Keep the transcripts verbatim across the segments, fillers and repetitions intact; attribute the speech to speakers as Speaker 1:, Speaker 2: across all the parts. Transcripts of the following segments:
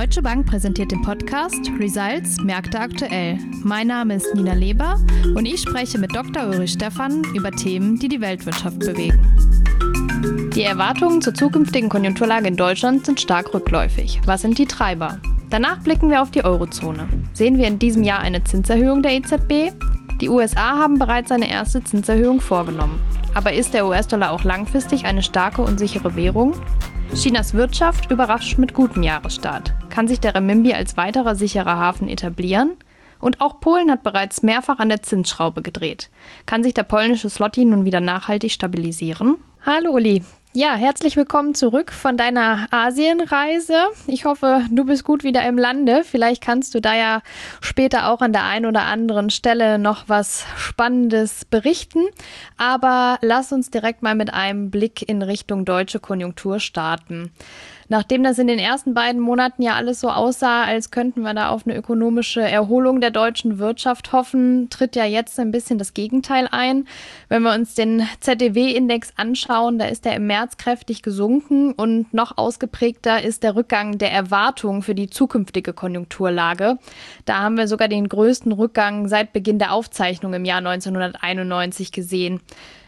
Speaker 1: Deutsche Bank präsentiert den Podcast Results Märkte aktuell. Mein Name ist Nina Leber und ich spreche mit Doktor Ulrich Stephan über Themen, die die Weltwirtschaft bewegen. Die Erwartungen zur zukünftigen Konjunkturlage in Deutschland sind stark rückläufig. Was sind die Treiber? Danach blicken wir auf die Eurozone. Sehen wir in diesem Jahr eine Zinserhöhung der E Z B? Die U S A haben bereits eine erste Zinserhöhung vorgenommen. Aber ist der U S-Dollar auch langfristig eine starke und sichere Währung? Chinas Wirtschaft überrascht mit gutem Jahresstart. Kann sich der Renminbi als weiterer sicherer Hafen etablieren? Und auch Polen hat bereits mehrfach an der Zinsschraube gedreht. Kann sich der polnische Zloty nun wieder nachhaltig stabilisieren? Hallo Uli. Ja, herzlich willkommen zurück von deiner Asienreise. Ich hoffe, du bist gut wieder im Lande. Vielleicht kannst du da ja später auch an der einen oder anderen Stelle noch was Spannendes berichten. Aber lass uns direkt mal mit einem Blick in Richtung deutsche Konjunktur starten. Nachdem das in den ersten beiden Monaten ja alles so aussah, als könnten wir da auf eine ökonomische Erholung der deutschen Wirtschaft hoffen, tritt ja jetzt ein bisschen das Gegenteil ein. Wenn wir uns den Z E W-Index anschauen, da ist er im März kräftig gesunken und noch ausgeprägter ist der Rückgang der Erwartungen für die zukünftige Konjunkturlage. Da haben wir sogar den größten Rückgang seit Beginn der Aufzeichnung im Jahr neunzehnhunderteinundneunzig gesehen.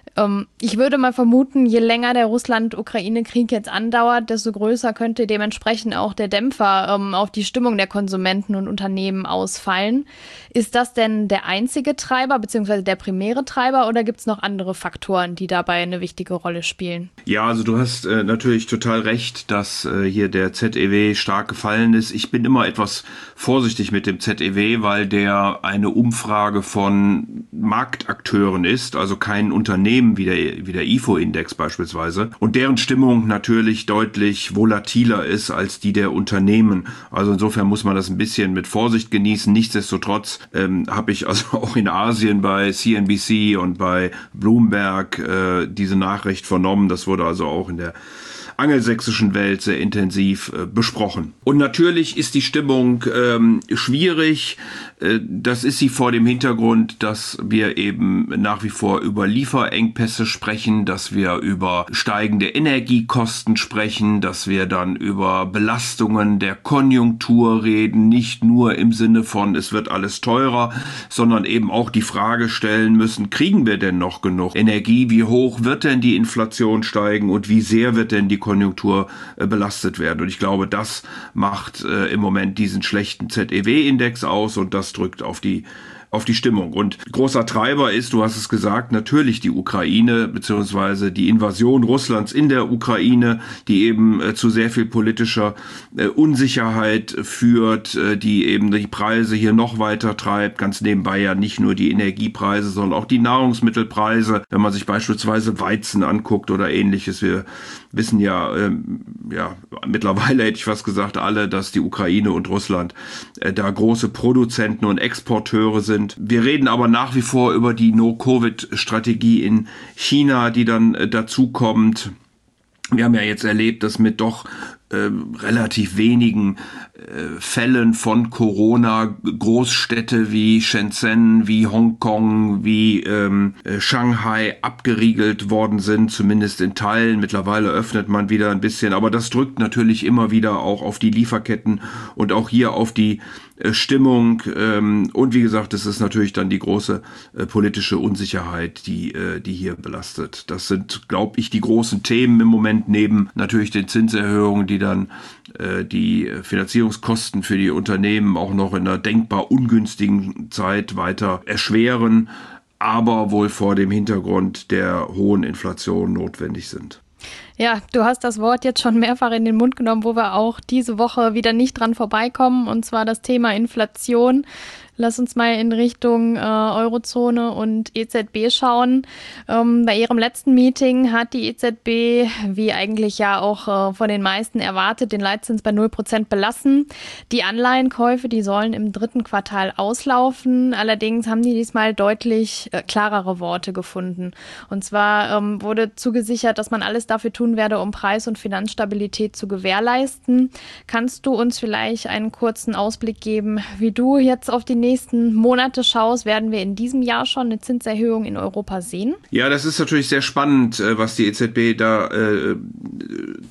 Speaker 1: Ich würde mal vermuten, je länger der Russland-Ukraine-Krieg jetzt andauert, desto größer könnte dementsprechend auch der Dämpfer ähm, auf die Stimmung der Konsumenten und Unternehmen ausfallen. Ist das denn der einzige Treiber bzw. der primäre Treiber oder gibt es noch andere Faktoren, die dabei eine wichtige Rolle spielen?
Speaker 2: Ja, also du hast äh, natürlich total recht, dass äh, hier der Z E W stark gefallen ist. Ich bin immer etwas vorsichtig mit dem Z E W, weil der eine Umfrage von Marktakteuren ist, also kein Unternehmen wie der, wie der I F O-Index beispielsweise, und deren Stimmung natürlich deutlich volatiler ist als die der Unternehmen. Also insofern muss man das ein bisschen mit Vorsicht genießen. Nichtsdestotrotz ähm, habe ich also auch in Asien bei C N B C und bei Bloomberg äh, diese Nachricht vernommen. Das wurde also auch in der angelsächsischen Welt sehr intensiv äh, besprochen. Und natürlich ist die Stimmung ähm, schwierig. Äh, das ist sie vor dem Hintergrund, dass wir eben nach wie vor über Lieferengpässe sprechen, dass wir über steigende Energiekosten sprechen, dass wir dann über Belastungen der Konjunktur reden, nicht nur im Sinne von, es wird alles teurer, sondern eben auch die Frage stellen müssen, kriegen wir denn noch genug Energie? Wie hoch wird denn die Inflation steigen und wie sehr wird denn die Konjunktur äh, belastet werden? Und ich glaube, das macht äh, im Moment diesen schlechten Z E W-Index aus und das drückt auf die auf die Stimmung. Und großer Treiber ist, du hast es gesagt, natürlich die Ukraine beziehungsweise die Invasion Russlands in der Ukraine, die eben äh, zu sehr viel politischer äh, Unsicherheit führt, äh, die eben die Preise hier noch weiter treibt. Ganz nebenbei ja nicht nur die Energiepreise, sondern auch die Nahrungsmittelpreise. Wenn man sich beispielsweise Weizen anguckt oder ähnliches. Wir wissen ja, ähm, ja mittlerweile hätte ich fast gesagt alle, dass die Ukraine und Russland äh, da große Produzenten und Exporteure sind. Wir reden aber nach wie vor über die No-Covid-Strategie in China, die dann äh, dazu kommt. Wir haben ja jetzt erlebt, dass mit doch äh, relativ wenigen äh, Fällen von Corona Großstädte wie Shenzhen, wie Hongkong, wie ähm, äh, Shanghai abgeriegelt worden sind, zumindest in Teilen. Mittlerweile öffnet man wieder ein bisschen, aber das drückt natürlich immer wieder auch auf die Lieferketten und auch hier auf die äh, Stimmung. Ähm, und wie gesagt, es ist natürlich dann die große äh, politische Unsicherheit, die, äh, die hier belastet. Das sind, glaube ich, die großen Themen im Moment, neben natürlich den Zinserhöhungen, die dann äh, die Finanzierungskosten für die Unternehmen auch noch in einer denkbar ungünstigen Zeit weiter erschweren, aber wohl vor dem Hintergrund der hohen Inflation notwendig sind.
Speaker 1: Ja, du hast das Wort jetzt schon mehrfach in den Mund genommen, wo wir auch diese Woche wieder nicht dran vorbeikommen, und zwar das Thema Inflation. Lass uns mal in Richtung äh, Eurozone und E Z B schauen. Ähm, bei ihrem letzten Meeting hat die E Z B, wie eigentlich ja auch äh, von den meisten erwartet, den Leitzins bei null Prozent belassen. Die Anleihenkäufe, die sollen im dritten Quartal auslaufen. Allerdings haben die diesmal deutlich äh, klarere Worte gefunden. Und zwar ähm, wurde zugesichert, dass man alles dafür tun werde, um Preis- und Finanzstabilität zu gewährleisten. Kannst du uns vielleicht einen kurzen Ausblick geben, wie du jetzt auf die nächsten Monate schaust? Werden wir in diesem Jahr schon eine Zinserhöhung in Europa sehen?
Speaker 2: Ja, das ist natürlich sehr spannend, was die E Z B da äh,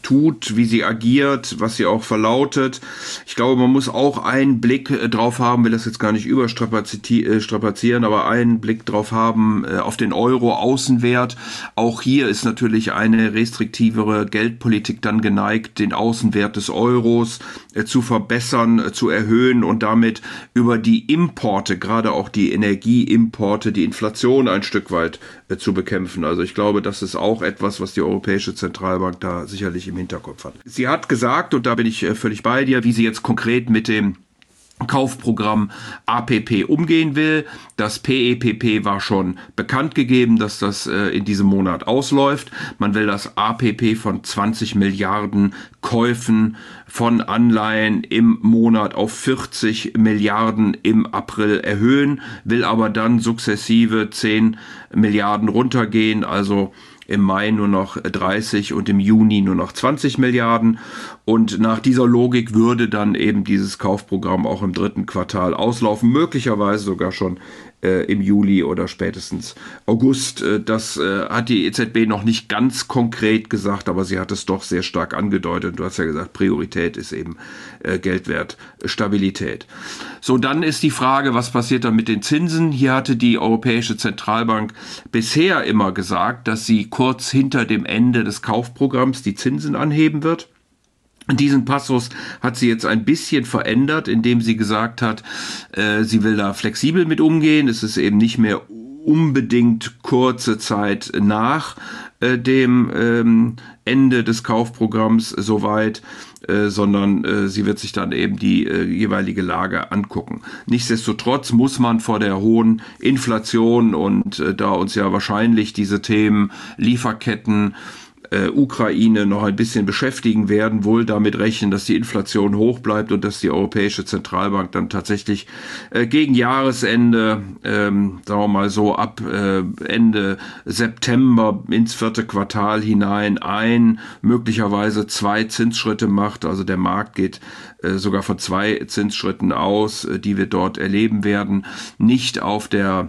Speaker 2: tut, wie sie agiert, was sie auch verlautet. Ich glaube, man muss auch einen Blick äh, drauf haben, will das jetzt gar nicht überstrapazieren, aber einen Blick drauf haben äh, auf den Euro-Außenwert. Auch hier ist natürlich eine restriktivere Geldpolitik dann geneigt, den Außenwert des Euros äh, zu verbessern, äh, zu erhöhen und damit über die Importe, gerade auch die Energieimporte, die Inflation ein Stück weit äh, zu bekämpfen. Also ich glaube, das ist auch etwas, was die Europäische Zentralbank da sicherlich im Hinterkopf hat. Sie hat gesagt, und da bin ich äh, völlig bei dir, wie sie jetzt konkret mit dem Kaufprogramm A P P umgehen will. Das P E P P war schon bekannt gegeben, dass das äh, in diesem Monat ausläuft. Man will das A P P von zwanzig Milliarden Käufen von Anleihen im Monat auf vierzig Milliarden im April erhöhen, will aber dann sukzessive zehn Milliarden runtergehen, also im Mai nur noch dreißig und im Juni nur noch zwanzig Milliarden. Und nach dieser Logik würde dann eben dieses Kaufprogramm auch im dritten Quartal auslaufen, möglicherweise sogar schon äh, im Juli oder spätestens August. Äh, das äh, hat die E Z B noch nicht ganz konkret gesagt, aber sie hat es doch sehr stark angedeutet. Du hast ja gesagt, Priorität ist eben äh, Geldwertstabilität. So, dann ist die Frage, was passiert dann mit den Zinsen? Hier hatte die Europäische Zentralbank bisher immer gesagt, dass sie kurz hinter dem Ende des Kaufprogramms die Zinsen anheben wird. Diesen Passus hat sie jetzt ein bisschen verändert, indem sie gesagt hat, äh, sie will da flexibel mit umgehen. Es ist eben nicht mehr unbedingt kurze Zeit nach äh, dem ähm, Ende des Kaufprogramms soweit, äh, sondern äh, sie wird sich dann eben die äh, jeweilige Lage angucken. Nichtsdestotrotz muss man vor der hohen Inflation und äh, da uns ja wahrscheinlich diese Themen Lieferketten, Äh, Ukraine noch ein bisschen beschäftigen werden, wohl damit rechnen, dass die Inflation hoch bleibt und dass die Europäische Zentralbank dann tatsächlich äh, gegen Jahresende, ähm, sagen wir mal so ab äh, Ende September ins vierte Quartal hinein ein, möglicherweise zwei Zinsschritte macht. Also der Markt geht äh, sogar von zwei Zinsschritten aus, äh, die wir dort erleben werden, nicht auf der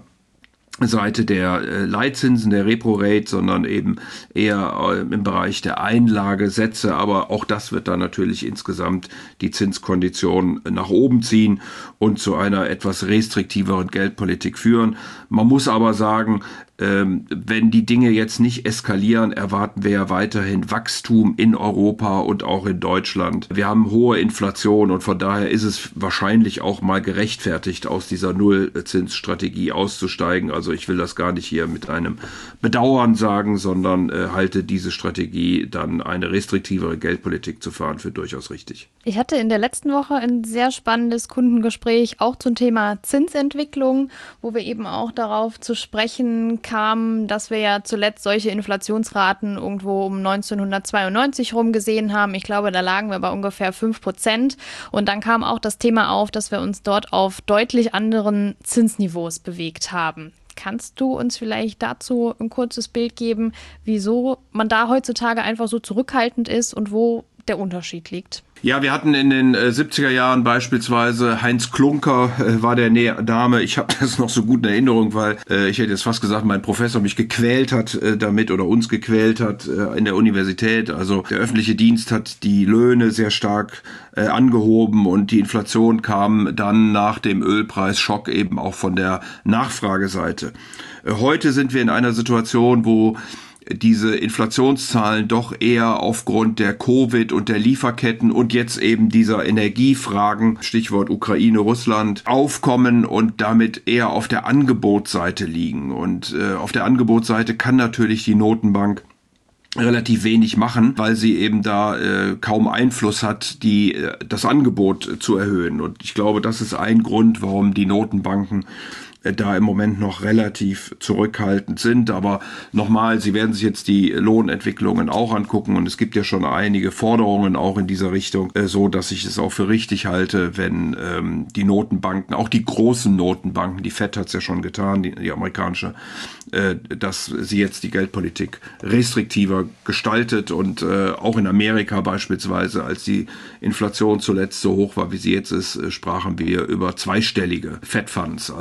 Speaker 2: Seite der äh, Leitzinsen, der Repo-Rate, sondern eben eher äh, im Bereich der Einlagesätze. Aber auch das wird dann natürlich insgesamt die Zinskonditionen nach oben ziehen und zu einer etwas restriktiveren Geldpolitik führen. Man muss aber sagen, ähm, wenn die Dinge jetzt nicht eskalieren, erwarten wir ja weiterhin Wachstum in Europa und auch in Deutschland. Wir haben hohe Inflation und von daher ist es wahrscheinlich auch mal gerechtfertigt, aus dieser Nullzinsstrategie auszusteigen. Also ich will das gar nicht hier mit einem Bedauern sagen, sondern äh, halte diese Strategie, dann eine restriktivere Geldpolitik zu fahren, für durchaus richtig.
Speaker 1: Ich hatte in der letzten Woche ein sehr spannendes Kundengespräch auch zum Thema Zinsentwicklung, wo wir eben auch darauf zu sprechen kamen, dass wir ja zuletzt solche Inflationsraten irgendwo um neunzehnhundertzweiundneunzig rum gesehen haben. Ich glaube, da lagen wir bei ungefähr fünf Prozent. Und dann kam auch das Thema auf, dass wir uns dort auf deutlich anderen Zinsniveaus bewegt haben. Kannst du uns vielleicht dazu ein kurzes Bild geben, wieso man da heutzutage einfach so zurückhaltend ist und wo der Unterschied liegt?
Speaker 2: Ja, wir hatten in den äh, siebziger Jahren beispielsweise Heinz Klunker, äh, war der Name. Ich habe das noch so gut in Erinnerung, weil äh, ich hätte jetzt fast gesagt, mein Professor mich gequält hat äh, damit oder uns gequält hat äh, in der Universität. Also der öffentliche Dienst hat die Löhne sehr stark äh, angehoben und die Inflation kam dann nach dem Ölpreisschock eben auch von der Nachfrageseite. Äh, heute sind wir in einer Situation, wo diese Inflationszahlen doch eher aufgrund der Covid und der Lieferketten und jetzt eben dieser Energiefragen, Stichwort Ukraine, Russland, aufkommen und damit eher auf der Angebotsseite liegen. Und äh, auf der Angebotsseite kann natürlich die Notenbank relativ wenig machen, weil sie eben da äh, kaum Einfluss hat, die äh, das Angebot äh, zu erhöhen. Und ich glaube, das ist ein Grund, warum die Notenbanken da im Moment noch relativ zurückhaltend sind. Aber nochmal, Sie werden sich jetzt die Lohnentwicklungen auch angucken und es gibt ja schon einige Forderungen auch in dieser Richtung, äh, so dass ich es auch für richtig halte, wenn ähm, die Notenbanken, auch die großen Notenbanken, die Fed hat es ja schon getan, die, die amerikanische, äh, dass sie jetzt die Geldpolitik restriktiver gestaltet und äh, auch in Amerika beispielsweise, als die Inflation zuletzt so hoch war, wie sie jetzt ist, äh, sprachen wir über zweistellige Fed Funds. Also insofern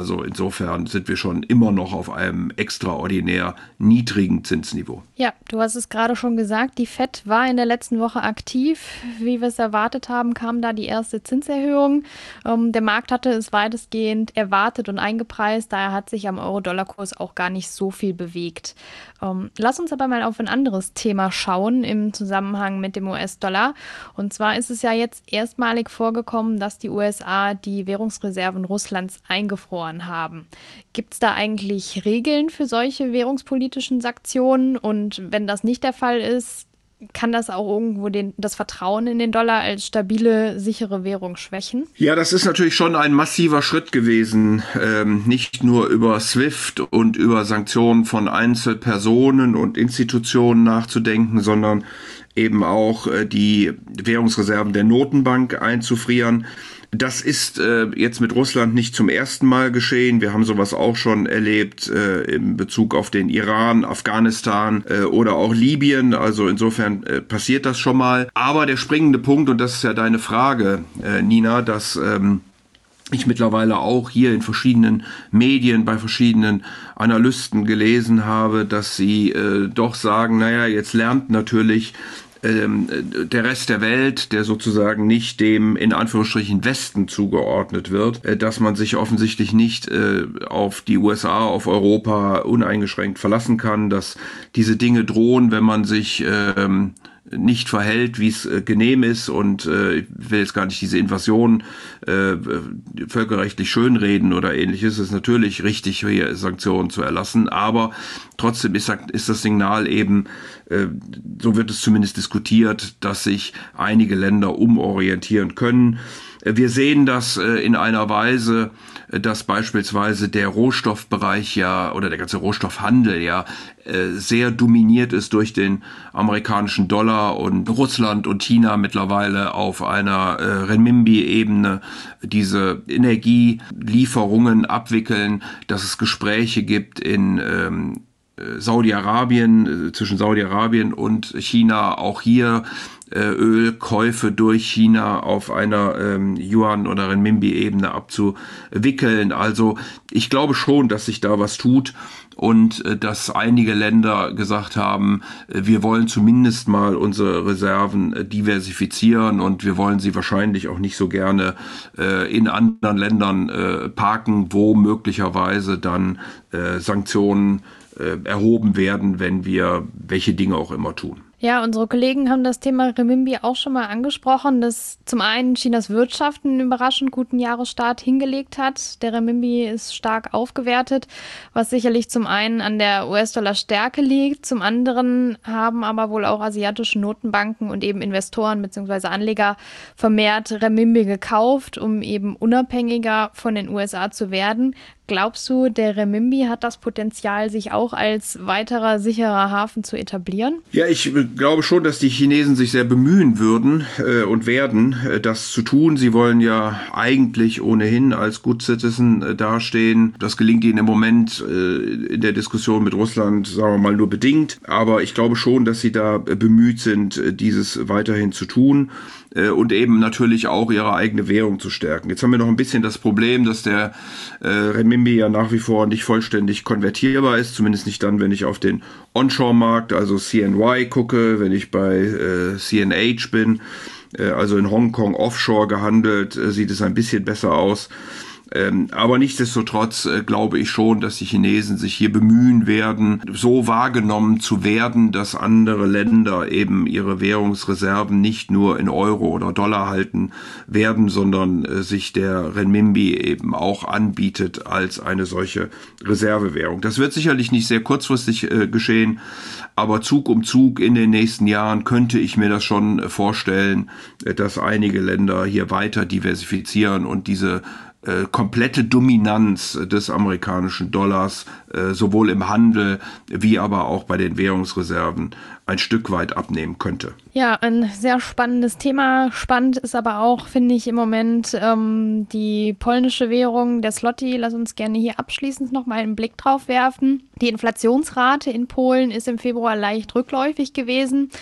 Speaker 2: insofern sind wir schon immer noch auf einem extraordinär niedrigen Zinsniveau.
Speaker 1: Ja, du hast es gerade schon gesagt, die Fed war in der letzten Woche aktiv. Wie wir es erwartet haben, kam da die erste Zinserhöhung. Ähm, der Markt hatte es weitestgehend erwartet und eingepreist, daher hat sich am Euro-Dollar-Kurs auch gar nicht so viel bewegt. Ähm, lass uns aber mal auf ein anderes Thema schauen im Zusammenhang mit dem U S-Dollar. Und zwar ist es ja jetzt erstmalig vorgekommen, dass die U S A die Währungsreserven Russlands eingefroren haben. Gibt es da eigentlich Regeln für solche währungspolitischen Sanktionen? Und wenn das nicht der Fall ist, kann das auch irgendwo den, das Vertrauen in den Dollar als stabile, sichere Währung schwächen?
Speaker 2: Ja, das ist natürlich schon ein massiver Schritt gewesen, ähm, nicht nur über SWIFT und über Sanktionen von Einzelpersonen und Institutionen nachzudenken, sondern eben auch äh, die Währungsreserven der Notenbank einzufrieren. Das ist äh, jetzt mit Russland nicht zum ersten Mal geschehen. Wir haben sowas auch schon erlebt äh, in Bezug auf den Iran, Afghanistan äh, oder auch Libyen. Also insofern äh, passiert das schon mal. Aber der springende Punkt, und das ist ja deine Frage, äh, Nina, dass ähm, ich mittlerweile auch hier in verschiedenen Medien bei verschiedenen Analysten gelesen habe, dass sie äh, doch sagen, naja, jetzt lernt natürlich der Rest der Welt, der sozusagen nicht dem in Anführungsstrichen Westen zugeordnet wird, dass man sich offensichtlich nicht auf die U S A, auf Europa uneingeschränkt verlassen kann, dass diese Dinge drohen, wenn man sich nicht verhält, wie es äh, genehm ist, und äh, ich will jetzt gar nicht diese Invasion äh, völkerrechtlich schönreden oder ähnliches. Es ist natürlich richtig, hier Sanktionen zu erlassen, aber trotzdem ist, ist das Signal eben, äh, so wird es zumindest diskutiert, dass sich einige Länder umorientieren können. Wir sehen das äh, in einer Weise, dass beispielsweise der Rohstoffbereich ja oder der ganze Rohstoffhandel ja äh, sehr dominiert ist durch den amerikanischen Dollar und Russland und China mittlerweile auf einer äh, Renminbi-Ebene diese Energielieferungen abwickeln, dass es Gespräche gibt in ähm, Saudi-Arabien, äh, zwischen Saudi-Arabien und China, auch hier Ölkäufe durch China auf einer ähm, Yuan- oder Renminbi-Ebene abzuwickeln. Also ich glaube schon, dass sich da was tut und äh, dass einige Länder gesagt haben, äh, wir wollen zumindest mal unsere Reserven äh, diversifizieren und wir wollen sie wahrscheinlich auch nicht so gerne äh, in anderen Ländern äh, parken, wo möglicherweise dann äh, Sanktionen äh, erhoben werden, wenn wir welche Dinge auch immer tun.
Speaker 1: Ja, unsere Kollegen haben das Thema Renminbi auch schon mal angesprochen, dass zum einen Chinas Wirtschaft einen überraschend guten Jahresstart hingelegt hat. Der Renminbi ist stark aufgewertet, was sicherlich zum einen an der U S-Dollar-Stärke liegt. Zum anderen haben aber wohl auch asiatische Notenbanken und eben Investoren bzw. Anleger vermehrt Renminbi gekauft, um eben unabhängiger von den U S A zu werden. Glaubst du, der Renminbi hat das Potenzial, sich auch als weiterer sicherer Hafen zu etablieren?
Speaker 2: Ja, ich glaube schon, dass die Chinesen sich sehr bemühen würden äh, und werden, äh, das zu tun. Sie wollen ja eigentlich ohnehin als Good Citizen äh, dastehen. Das gelingt ihnen im Moment äh, in der Diskussion mit Russland, sagen wir mal, nur bedingt. Aber ich glaube schon, dass sie da äh, bemüht sind, äh, dieses weiterhin zu tun. Und eben natürlich auch ihre eigene Währung zu stärken. Jetzt haben wir noch ein bisschen das Problem, dass der äh, Renminbi ja nach wie vor nicht vollständig konvertierbar ist, zumindest nicht dann, wenn ich auf den Onshore-Markt, also C N Y gucke, wenn ich bei äh, C N H bin, äh, also in Hongkong offshore gehandelt, äh, sieht es ein bisschen besser aus. Ähm, aber nichtsdestotrotz äh, glaube ich schon, dass die Chinesen sich hier bemühen werden, so wahrgenommen zu werden, dass andere Länder eben ihre Währungsreserven nicht nur in Euro oder Dollar halten werden, sondern äh, sich der Renminbi eben auch anbietet als eine solche Reservewährung. Das wird sicherlich nicht sehr kurzfristig äh, geschehen, aber Zug um Zug in den nächsten Jahren könnte ich mir das schon äh, vorstellen, äh, dass einige Länder hier weiter diversifizieren und diese Äh, komplette Dominanz des amerikanischen Dollars äh, sowohl im Handel wie aber auch bei den Währungsreserven ein Stück weit abnehmen könnte.
Speaker 1: Ja, ein sehr spannendes Thema. Spannend ist aber auch, finde ich, im Moment ähm, die polnische Währung, der Zloty. Lass uns gerne hier abschließend noch mal einen Blick drauf werfen. Die Inflationsrate in Polen ist im Februar leicht rückläufig gewesen.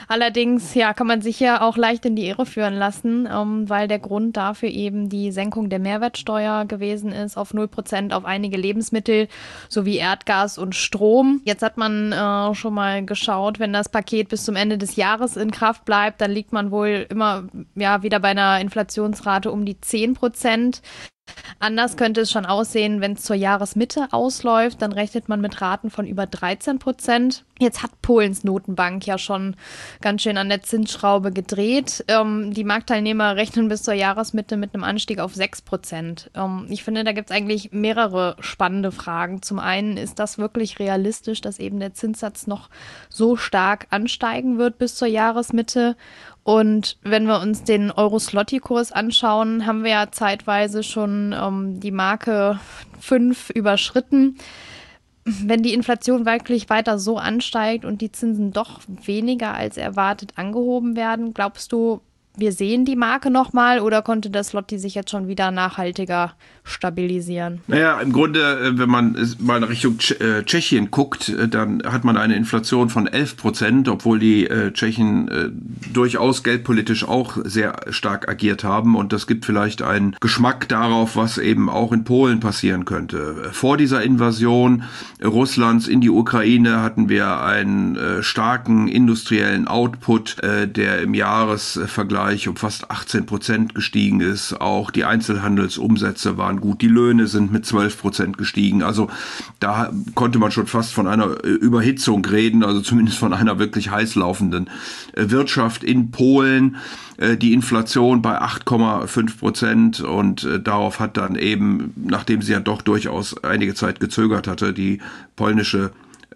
Speaker 1: Allerdings, ja, kann man sich ja auch leicht in die Irre führen lassen, ähm, weil der Grund dafür eben die Senkung der Mehrwertsteuer gewesen ist auf null Prozent auf einige Lebensmittel sowie Erdgas und Strom. Jetzt hat man äh, schon mal geschaut, wenn das Paket bis zum Ende des Jahres in Kraft bleibt, dann liegt man wohl immer ja wieder bei einer Inflationsrate um die zehn Prozent. Anders könnte es schon aussehen, wenn es zur Jahresmitte ausläuft, dann rechnet man mit Raten von über dreizehn Prozent. Jetzt hat Polens Notenbank ja schon ganz schön an der Zinsschraube gedreht. Ähm, die Marktteilnehmer rechnen bis zur Jahresmitte mit einem Anstieg auf sechs Prozent. Ähm, ich finde, da gibt es eigentlich mehrere spannende Fragen. Zum einen, ist das wirklich realistisch, dass eben der Zinssatz noch so stark ansteigen wird bis zur Jahresmitte? Und wenn wir uns den Euro-Slotty-Kurs anschauen, haben wir ja zeitweise schon ähm, die Marke fünf überschritten. Wenn die Inflation wirklich weiter so ansteigt und die Zinsen doch weniger als erwartet angehoben werden, glaubst du, wir sehen die Marke nochmal oder konnte der Zloty sich jetzt schon wieder nachhaltiger stabilisieren?
Speaker 2: Naja, im Grunde, wenn man mal Richtung Tschechien guckt, dann hat man eine Inflation von elf Prozent, obwohl die Tschechen durchaus geldpolitisch auch sehr stark agiert haben. Und das gibt vielleicht einen Geschmack darauf, was eben auch in Polen passieren könnte. Vor dieser Invasion Russlands in die Ukraine hatten wir einen starken industriellen Output, der im Jahresvergleich um fast achtzehn Prozent gestiegen ist. Auch die Einzelhandelsumsätze waren gut. Die Löhne sind mit zwölf Prozent gestiegen. Also da konnte man schon fast von einer Überhitzung reden, also zumindest von einer wirklich heiß laufenden Wirtschaft in Polen. Die Inflation bei acht Komma fünf Prozent und darauf hat dann eben, nachdem sie ja doch durchaus einige Zeit gezögert hatte, die polnische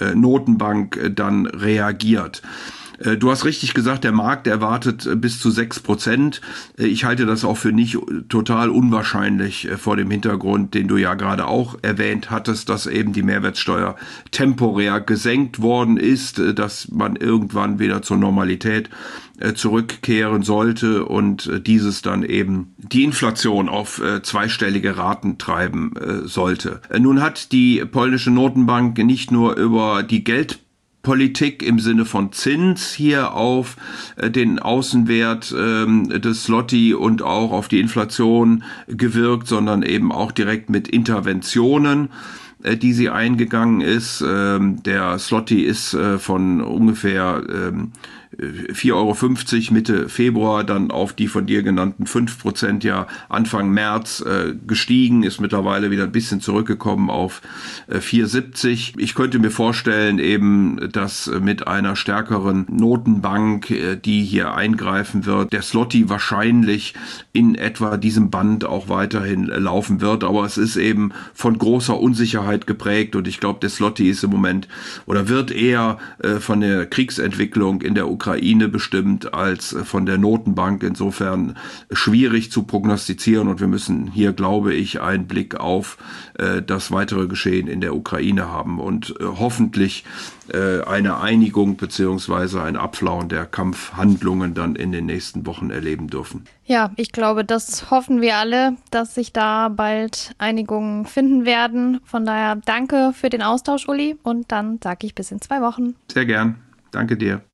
Speaker 2: Notenbank dann reagiert. Du hast richtig gesagt, der Markt erwartet bis zu sechs Prozent. Ich halte das auch für nicht total unwahrscheinlich vor dem Hintergrund, den du ja gerade auch erwähnt hattest, dass eben die Mehrwertsteuer temporär gesenkt worden ist, dass man irgendwann wieder zur Normalität zurückkehren sollte und dieses dann eben die Inflation auf zweistellige Raten treiben sollte. Nun hat die polnische Notenbank nicht nur über die Geld Politik im Sinne von Zins hier auf äh, den Außenwert ähm, des Zloty und auch auf die Inflation gewirkt, sondern eben auch direkt mit Interventionen, äh, die sie eingegangen ist. Ähm, der Zloty ist äh, von ungefähr ähm, vier Euro fünfzig Mitte Februar dann auf die von dir genannten fünf Prozent ja Anfang März äh, gestiegen, ist mittlerweile wieder ein bisschen zurückgekommen auf äh, vier Euro siebzig. Ich könnte mir vorstellen eben, dass mit einer stärkeren Notenbank, äh, die hier eingreifen wird, der Zloty wahrscheinlich in etwa diesem Band auch weiterhin äh, laufen wird, aber es ist eben von großer Unsicherheit geprägt und ich glaube, der Zloty ist im Moment oder wird eher äh, von der Kriegsentwicklung in der Ukraine Ukraine bestimmt als von der Notenbank. Insofern schwierig zu prognostizieren und wir müssen hier, glaube ich, einen Blick auf äh, das weitere Geschehen in der Ukraine haben und äh, hoffentlich äh, eine Einigung bzw. ein Abflauen der Kampfhandlungen dann in den nächsten Wochen erleben dürfen.
Speaker 1: Ja, ich glaube, das hoffen wir alle, dass sich da bald Einigungen finden werden. Von daher danke für den Austausch, Uli, und dann sage ich bis in zwei Wochen.
Speaker 2: Sehr gern. Danke dir.